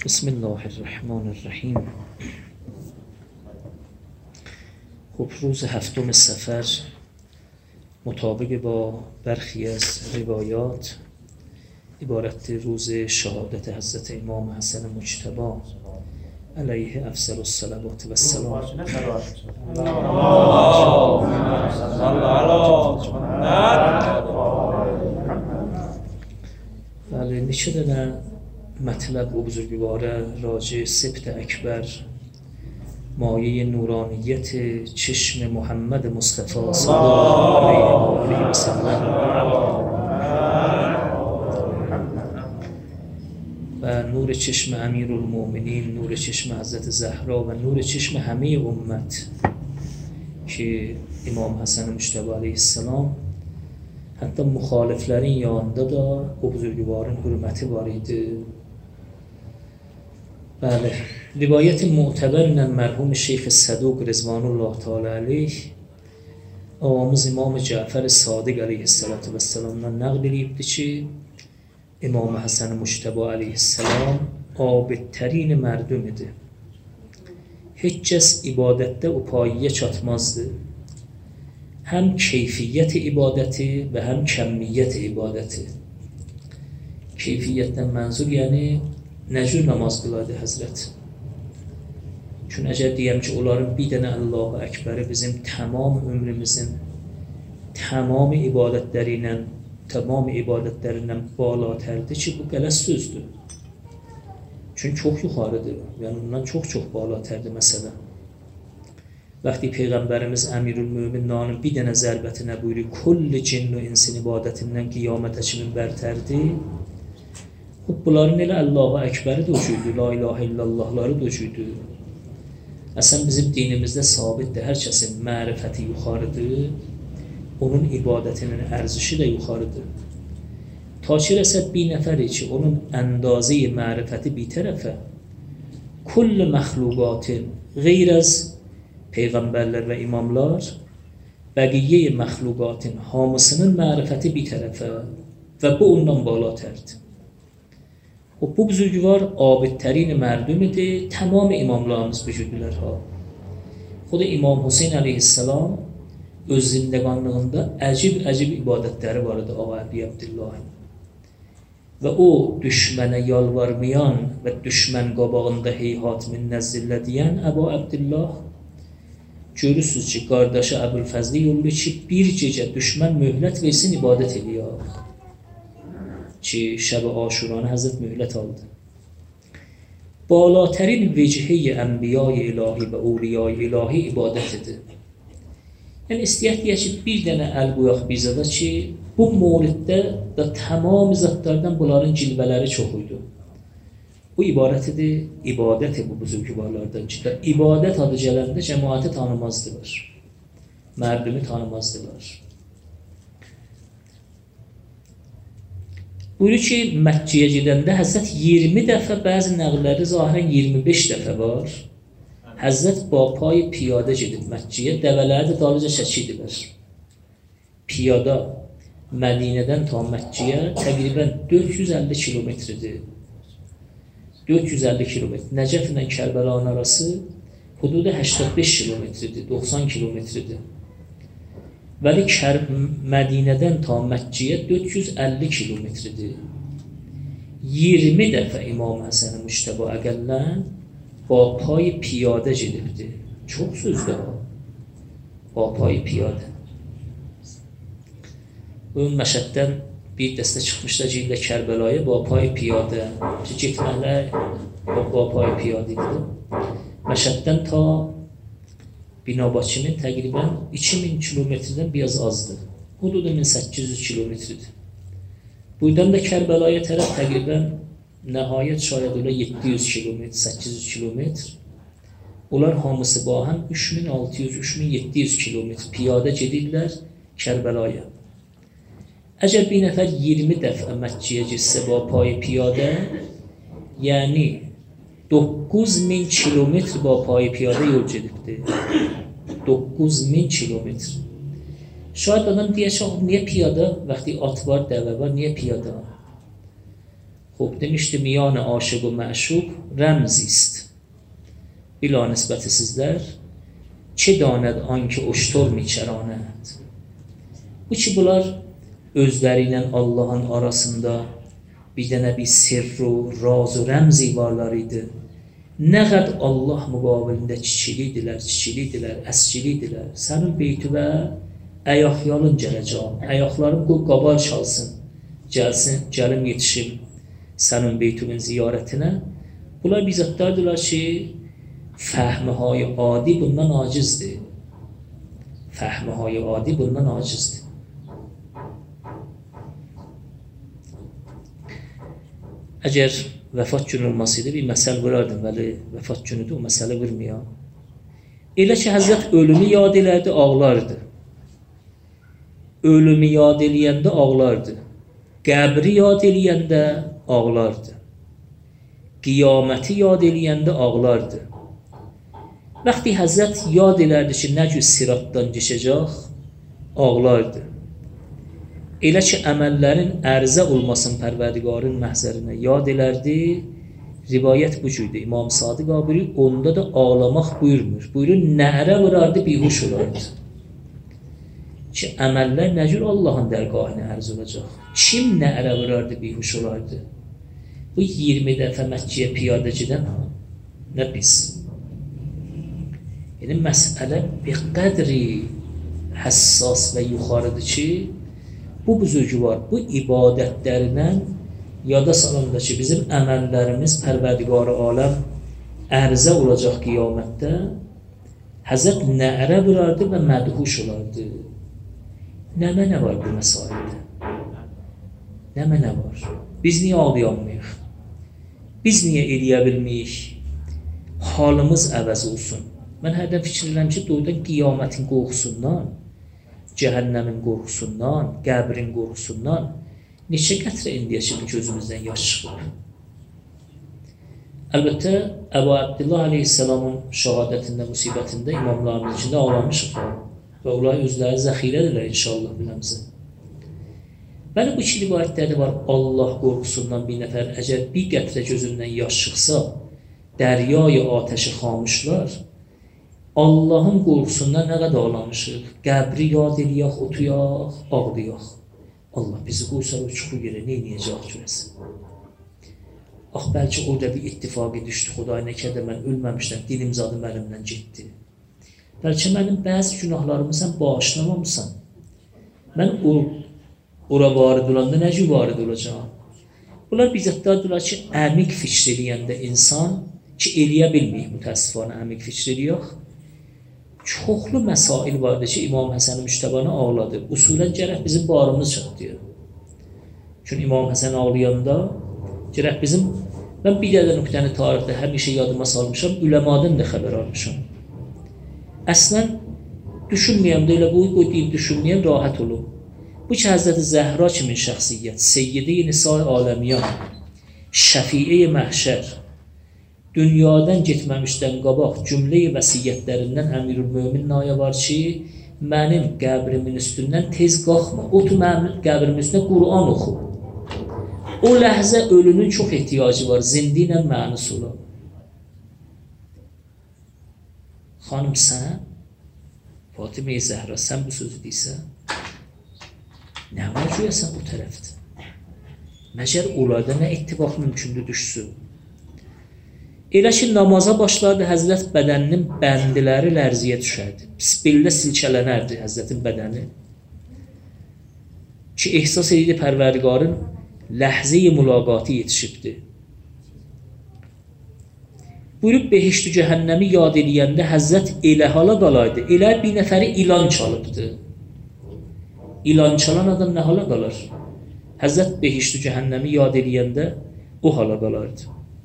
بسم الله الرحمن الرحیم. خب روز هفتم صفر مطابق با برخی از روایات عبارت روز شهادت حضرت امام حسن مجتبی علیه افضل الصلوات و السلام. بله نشدن مطلب و بزرگواره راجع سبت اکبر مایه نورانیت چشم محمد مصطفی صلی الله علیه و سلم و نور چشم امیرالمومنین، نور چشم حضرت زهرا و نور چشم همه امت که امام حسن مجتبی علیه السلام حتی مخالفlerin yanında da o buzurgvarın hürmeti var idi. بله روایت معتبر مرحوم شیخ صدوق رضوان الله تعالی علیه آقامız امام جعفر صادق علیه السلام نقل edildi ki امام حسن مجتبی علیه السلام abidترین merdum idi. Hiç kes ibadette o payeye çatmazdı. Hem keyfiyet ibadeti ve hem kemmiyet ibadeti. Keyfiyetten menzur yani necür namaz kılardı Hazret. Çünkü eğer diyem ki onların bir tane Allahu Ekber'i bizim tamam ömrümüzün tamam ibadetlerinden balaterdi ki bu qələt sözdür. Çünkü çok yukarıdır. Yani ondan çok balaterdi mesela. Vakti Peygamberimiz Emirülmüminin bir tane zərbətine buyuruyor. Kulli cinn ve insin ibadetinden qiyamətə kimi bərtərdi. Bunların elə Allahu Ekber'i de ucuydu. La ilahe illallahları da ucuydu. Aslında bizim dinimizde sabitdir. Her kəsin mərifəti yuxarıdır. Onun ibadetinin ərzişi de yuxarıdır. Ta ki rəsəd bir nəfəri ki, onun əndazı-i mərifəti bir tərəfə kulli məxluqatın qeyr az peyğəmbərlər və imamlar bəqiyyə-i məxluqatın hamısının mərifəti bir tərəfə və bu ondan balatərdir. O bu buzurgvar abidtərin mərdum idi. Tamam imamlarımız vücudlar ha. Xud İmam Hüseyin əleyhissalam öz zindəqanlığında əcib ibadətləri var idi Ağa Əbi Abdullahın. Və o düşmənə yalvarmayan və düşmən qabağında heyhat minnəzzillə deyən Əbu Abdullah görürsünüz ki, qardaşı Əbülfəzli yollu ki, bir gecə düşmən möhlət versin ibadət eləyək. Ki şəb-i aşuranı Həzrət möhlət aldı. Balatərin vecihi ənbiya-i ilahi və awliya-i ilahi ibadət edir. Yəni istəyək deyək ki, bir dənə əl qoyaq bizə də ki, bu mouriddə da tamam zatlardan bunların cilvələri çox idi. Bu ibarət idi, ibadət bu buzurgvarlardan ki, ibadət adı gələndə cəmaəti tanımazdılar. Mərdumi tanımazdılar. Buyurur ki, Məkkəyə gedəndə Həzrət 20 dəfə, bəzi nəqlləri zahirən 25 dəfə var. Həzrət ba pay piyada gedib Məkkəyə, dəvələri də dalıca çəkidilər. Piyada Mədinədən ta Məkkəyə təqribən 450 kilometrdir. 450 kilometr. Nəcəf ilə Kərbəlanın arası hududa 85 kilometrdir, 90 kilometrdir. Vəli Mədinədən ta Məkkəyə 450 kilometrdir. 20 dəfə İmam Həsən Mujtəbə əqəllən ba pay piyada gedibdir. Çox sözdür o. Ba pay piyada. Ön Məşəddən bir dəstə çıxmışlar ki, ilə Kərbəlaya ba pay piyada. Getməklər ba pay piyada idi. Məşəddən ta Binabakının təqribən 2000 kilometrdən biraz azdır. Hududa 1800 kilometrdir. Buradan da Kərbəlaya tərəf təqribən nəhayət şayad ola 700 kilometr, 800 kilometr. Onlar hamısı ba həm 3600-3700 kilometr piyada gedirlər Kərbəlaya. Əgər bir nəfər 20 dəfə Məkkəyə getsə ba pay piyada, yəni 9000 kilometr ba pay piyada yol gedibdir. 9000 kilometr. Şayad adam deyək ki, niyə piyada? Vaxtı at var, dəvə var, niyə piyada? خب demişti میان عاشق و معشوق رمزی است. بلا نسبت sizler çe danet anki uştur miçeranet. Bu ki bunlar özleriyle Allah'ın arasında bir dənə bir sirru, razu, rəmzi varlarıydı. Nə qəd Allah müqabilində çiçiliydilər, əskiliydilər. Sənin beytüvə əyaqyalın gələcəm, əyaqlarım qoy qabal çalsın, gəlim yetişim sənin beytüvün ziyarətinə. Bunlar bizzətdərdilər ki, fəhmihay adi bundan acizdir. Fəhmihay adi bundan acizdir. Əgər vəfat günü olmasaydı bir məsəl vurardım, vəli vəfat günüdür, o məsələ vurmuyor. Elə ki, Həzrət ölümü yad elərdi, ağlardı. Ölümü yad eləyəndə ağlardı. Qəbri yad eləyəndə ağlardı. Qiyaməti yad eləyəndə ağlardı. Vaxtı Həzrət yad elərdi ki, nə cür siratdan geçəcək, ağlardı. Elə ki, əməllərin ərzə olmasın Pərverdigarın məhzərinə yad elərdi. Rivayət bu cürdür. İmam Sadiq abi onda da ağlamaq buyurmur. Buyurur, nərə vurardı, bihuş olardı. Ki, əməllər nə cür Allahın dərgahına ərz olacaq? Kim nərə vurardı, bihuş olardı? Bu 20 dəfə Məkkiyə piyada gedən, nə biz? Yəni, məsələ bir qədri həssas və yuxarıdır ki, bu buzurgüvar, bu ibadətlərindən yada salanda ki, bizim əməllərimiz Pərverdigar-ı aləm ərzə olacaq qiyamətdə, Həzrət nərə vurardı və mədhuş olardı. Nə mənə var bu məsaildə? Nə mənə var? Biz niyə ağlayanmayıq? Biz niyə eləyə bilməyik? Halımız əvəz olsun. Mən hərdən fikir edirəm ki, doğrudan qiyamətin qorxusundan, cəhənnəmin qorxusundan, qəbrin qorxusundan neçə qətrə indiyə kimi gözümüzdən yaş çıxır. Əlbəttə, Əbu Abdillah aleyhisselamın şəhadətində, musibətində imamların içində ağlamışıq və onlar özləri zəxirədirlər inşallah biləmizə. Bəli, bu iki rivayətləri var. Allah qorxusundan bir nəfər əgər bir qətrə gözündən yaş çıxsa, dəryayı atəşi xamışlar, Allahın qorxusundan nə qədər ağlamışıq? Qəbri yad eləyək, otuyaq, ağlayaq. Allah bizi qoysa o çuxur yerə, neynəyəcək görəsin? Ax, bəlkə orada bir ittifaqı düşdü, Xuday nəkədə mən ölməmişdən, dilim zadım əlimdən getdi. Bəlkə mənim bəzi günahlarımı sən bağışlamamısan. Mən ora varid olanda nə cür varid olacağım? Bunlar bizzətdədirlər ki, əmiq fikr eləyəndə insan ki, eləyə bilməyik mütəəssifanə əmiq fikr eləyək. Çoxlu məsail vardır ki, İmam Həsən Müştəbanı ağladı. Usulən gərək bizim barımız çatdıyır. Çünki İmam Həsən ağlayanda gərək bizim, mən bir dədə nöqtəni tarixdə həmişə yadıma salmışam, üləmadan da xəbər almışam. Əslən, düşünməyəm də elə bu, deyib düşünməyəm, rahat olum. Bu ki, Həzrəti Zəhra kimin şəxsiyyət, Seyyid-i Nisa-i Aləmiyan, Şəfiə-i Məhşər, dünyadan getməmişdən qabaq cümlə-i vəsiyyətlərindən Əmirül-Mömin naya var ki, mənim qəbrimin üstündən tez qalxma, otur mənim qəbrimin üstündə Qur'an oxu. O ləhzə ölünün çox ehtiyacı var, zindi ilə mənus olan. Xanım, sən, Fatimə-i Zəhra, sən bu sözü deyirsən, nə var görəsən o tərəfdə? Məgər onlarda nə ittifaq mümkündür düşsün? Elə ki, namaza başlardı, Həzrət bədəninin bəndiləri lərziyə düşərdi. Bisbillə silkələnərdi Həzrətin bədəni. Ki, ehsas edirdi Pərverdigarın ləhzə-i mülaqatı yetişibdi. Buyurub, behişt-i cəhənnəmi yad eləyəndə Həzrət elə hala qalaydı. Elə bir nəfəri ilan çalıbdı. İlan çalan adam nə hala qalar? Həzrət behişt-i cəhənnəmi yad eləyəndə o hala qalardı.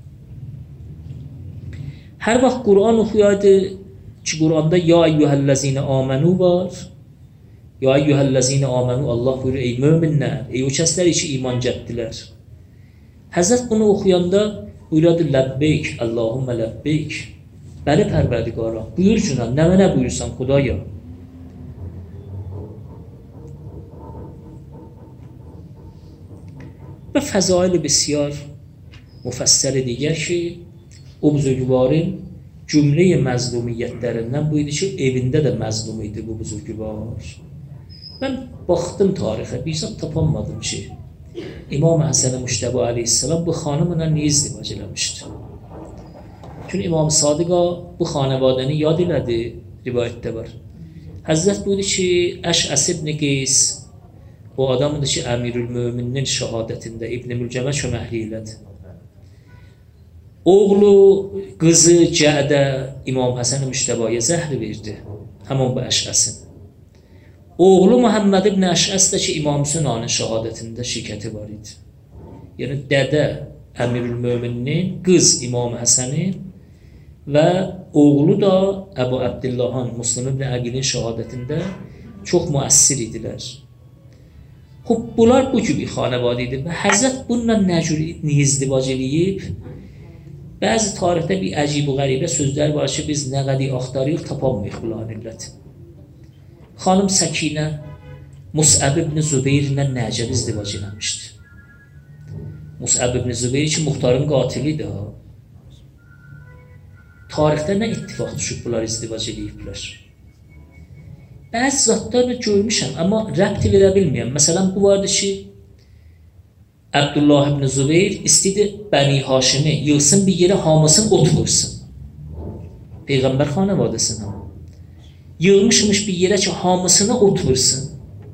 Hər vaxt Qur'an oxuyaydı ki, Qur'anda ya eyyuhəl-ləzinə amənu var. Ya eyyuhəl-ləzinə amənu, Allah buyurur, ey möminlər, ey o kəslər ki, iman gəldilər. Həzrət bunu oxuyanda buyurdu, ləbbeyk, Allahümmə ləbbeyk. Bəli Pərverdigara, buyur cünə, nə mənə buyursan Xudaya. Və fəzail-i bisiyar مفصل دیگر ki o buzurgvarın cümle-i məzlumiyyətlərindən bu idi ki, evində də məzlum idi bu buzurgvar. Mən baxdım tarixə, bir zat tapanmadım ki, İmam Həsən Müştəba aleyhisselam bu xanımla niyə izdivac eləmişdi? Çünki İmam Sadiqa bu xanəvadəni yad elədi, rivayətdə var. Həzrət buyurdu ki, Əşəs ibn Qeys o adamıdır ki, Əmirül-Möminin şəhadətində İbn-i Mülcəmə köməkli elədi. Oğlu, qızı Cədə İmam Həsən Müştəbaya zəhr verdi, həmən bu Əşəsin. Oğlu Muhammed ibn Əşəs də ki, İmam Hüseynin şəhadətində şirkəti var idi. Yəni, dədə Əmirül-Möminin, qız İmam Həsənin və oğlu da Əbu Əbdillahın, Müslim ibn Əqilin şəhadətində çox müəssir idilər. Bunlar bu kimi xanəvadə idi və Həzrət bununla niyə izdivac eləyib? Bəzi tarixdə bir əcib və qəribə sözlər var ki, biz nə qədər axtarıyıq, tapanmayıq bunların illəti. Xanım Səkinə Mus'ab ibn Zübeyrlə Nəcəb izdivac eləmişdi. Mus'ab ibn Zübeyr ki, Muxtarın qatilidir. Tarixdə nə ittifaq düşüb bunlar izdivac eləyiblər? Bəzi zatlarını görmüşəm, amma rəbt verə bilməyəm. Məsələn, bu vardı ki, Abdullah ibn Zübeyr istedi Bəni Haşimi yığsın bir yerə hamısını ot vursun. Peyğəmbər xanəvadəsindən. Yığmışmış bir yerə ki, hamısına ot vursun.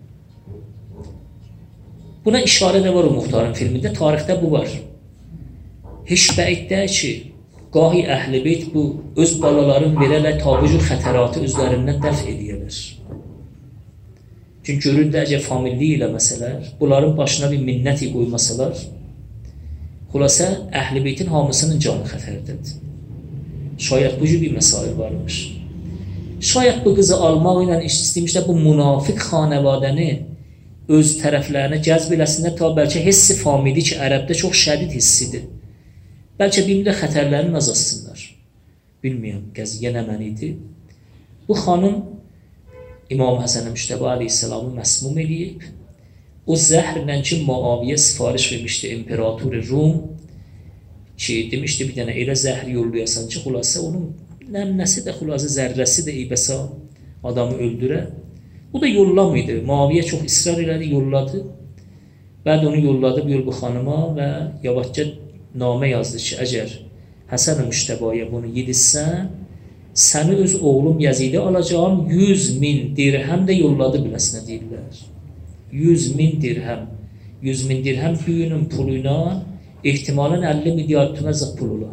Buna işarə də var o Muxtarın filmində, tarixdə bu var. Heç bəiddə ki, qahi əhl-i beyt bu öz balaların verərlər tabi-cür xətəratı özlərindən dəf ediyələr. Çünki görür də əgər familli eləməsələr, bunların başına bir minnəti qoymasalar, xülasə əhl-i beytin hamısının canı xətərdədir. Şayət bu cür bir məsail varmış. Şayət bu qızı almaq ilə istəymişlər bu münafiq xanəvadəni öz tərəflərinə cəzb eləsinlər, ta bəlkə hissi famili ki, ərəbdə çox şədid hissidir. Bəlkə bir-bir də xətərlərini azalsınlar. Bilməyəm, qəziyyə nə məni idi. Bu xanım İmam Həsən Müştəba aleyhisselamı məsmum eləyib. O zəhrlə ki, Muaviyə sifariş vermişdi İmperator Rum ki, demişdi bir dənə elə zəhr yollayasan ki, xülasə onun nəmnəsi də, xülasə zərrəsi də eybəsa adamı öldürə. Bu da yollamıydı. Muaviyə çox israr elədi, yolladı. Bəd onu yolladı bu xanıma və yavaşca namə yazdı ki, əgər Həsən Müştəbaya bunu yedirsən, səni öz oğlum Yəzidə alacağım, 100.000 dirhəm də yolladı biləsinə deyirlər. 100.000 dirhəm. 100.000 dirhəm büyünün puluyla ehtimalən 50 milyar tümə pul ola.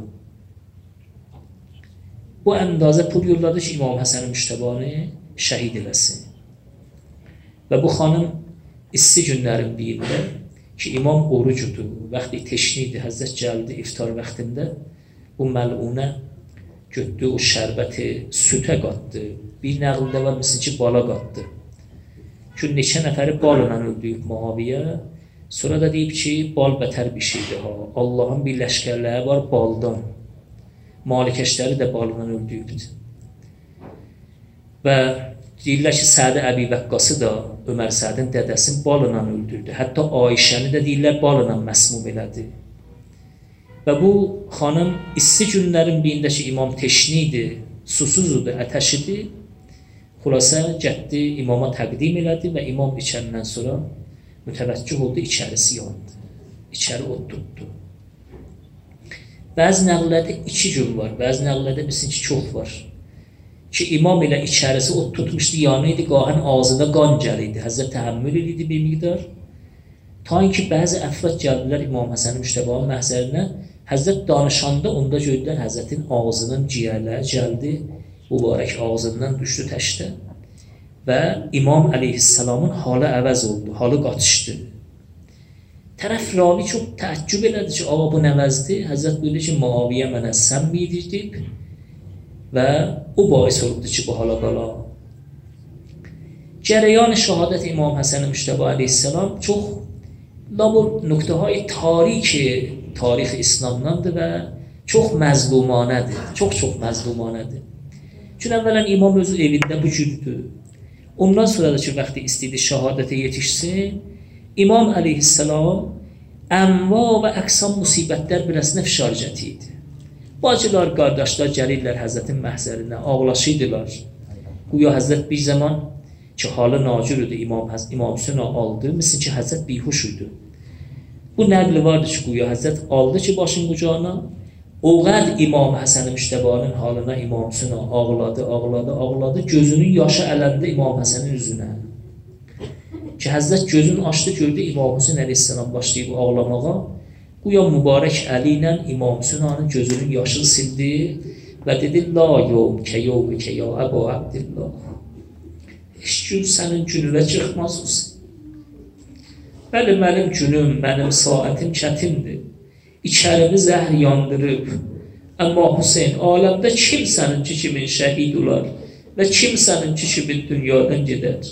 Bu əndazə pul yolladı ki, İmam Həsən Müştəbanı şəhid eləsin. Və bu xanım issi günlərin birində ki, İmam orucudur, vaxtı teşniydi, Həzrət gəldi iftar vaxtında, bu məlunə götdü, o şərbəti sütə qatdı, bir nəqildə var, misal ki, bala qatdı. Ki, neçə nəfəri balla öldüyüb Muaviyə, sonra da deyib ki, bal bətər bir şeydir, Allahın bir ləşkərləri var baldan, malikəşləri də balından öldüyübdür. Və deyirlər ki, Səd Əbi Vəqqası da Ömər Sədin dədəsini balına öldürdü. Hətta Ayşəni də deyirlər balına məsmum elədi. Və bu xanım issi günlərin birində ki, İmam teşniydi, susuzdur, ətəşidir. Xülasə getdi, imama təqdim elədi və imam içəndən sonra mütəvəccüh oldu, içərisi yandı. İçəri od tutdu. Bəzi nəqlərdə 2 gün var, bəzi nəqlərdə bilsin ki, çox var. Ki, imam ilə içərisi od tutmuşdu, yanı idi, qahın ağzında qan gəliydi. Həzrət təhəmmül edirdi bir miqdar. Ta ki, bəzi əfrad gəldilər İmam Həsən Müştəbanın məhzərinə. Həzrət danışanda onda gördülər, Həzrətin ağzının ciyərləri gəldi, mübarək ağzından düşdü təşdə. Və İmam əleyhisselamın halı əvəz oldu, halı qatışdı. Tərəf ravi çox təəccüb elədi ki, ağa bu nəvəzdir. Həzrət buyurdu ki, Muaviyə mənə sən bildirdib və o bais olubdur ki, bu hala qala. Cərəyan şəhadət İmam Həsən Müştəba əleyhisselam çox nöqtəhay tarix İslamdandır və çox məzlumanədir, çox məzlumanədir. Çünki əvvələn imam özü evində bu cürdür. Ondan sonra da ki, vaxtı istəyirdi şəhadətə yetişsin, İmam əleyhisselam Anva və əqsam musibətlər biləsinə fişarcəti idi. Bacılar, qardaşlar gəlirlər Həzrətin məhzərinə, ağlaşıydılar. Güya Həzrət bir zaman ki, halı nacür idi, İmam Hüseyin aldı, misin ki, Həzrət bihuş idi. Bu nəqli vardı ki, güya Həzrət aldı ki, başın qucağına, o qəd İmam Həsən-i Müştəbanın halına İmam Hüseyin ağladı, gözünün yaşı ələndi İmam Həsənin üzünə. Ki, Həzrət gözünü açdı, gördü İmam Hüseyin əleyhissalam başlayıb ağlamağa, güya mübarək əli ilə İmam Hüseynin gözünün yaşını sildi və dedi, la yevmkə ya Əbu Abdillah. Heç gün sənin gününə çıxmaz olsun. Bəli, mənim günüm, mənim saətim çətindir. İçərimi zəhr yandırıb. Amma Hüseyin, aləmdə kim səninki kimin şəhid olar və kim səninki kimin dünyadan gedər?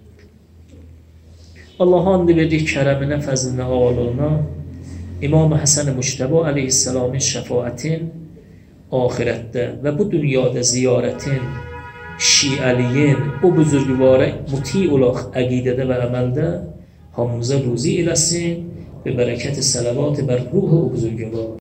Allah'a and verdik kərəminə, fəzlinə, ağalığına, İmam Həsən-i Müştəba əleyhissalamın şəfaətin ahirətdə və bu dünyada ziyarətin, şiəliyin, o buzurgvara muti olaq əqidədə və əməldə hamımıza ruzi eləsin və bərəkət-i sələvat bər ruh o buzurgvar.